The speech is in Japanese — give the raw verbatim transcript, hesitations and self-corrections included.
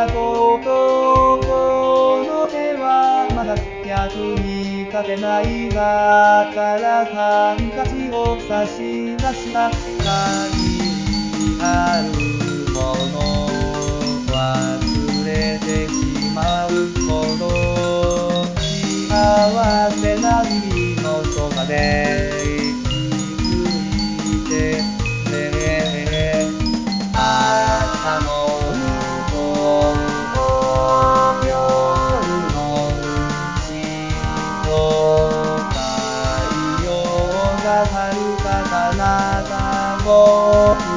たことこの手はまだ役に立てないがからハンカチを差し出した限りあるもの忘れてしまうほど幸せな日々のそばで気づいてね朝の向こうの夜のうちと太陽が遥か彼方を